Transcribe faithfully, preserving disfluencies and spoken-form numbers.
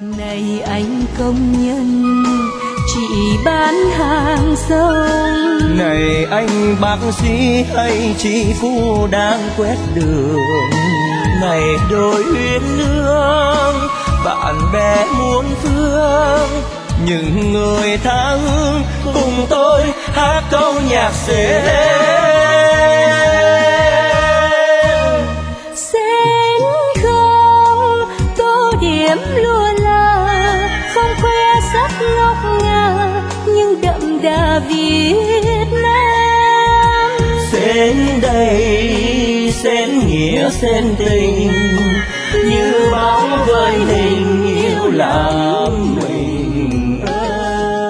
Này anh công nhân chỉ bán hàng rong, này anh bác sĩ hay chị phu đang quét đường, này đôi uyên ương bạn bè muôn phương, những người thắng cùng tôi hát câu nhạc sẽ lên. Sến không tô điểm lùa là, không khoe sắc ngọc ngà nhưng đậm đà Việt Nam. Sến đây sến nghĩa sến tình, như bóng với tình yêu lạ.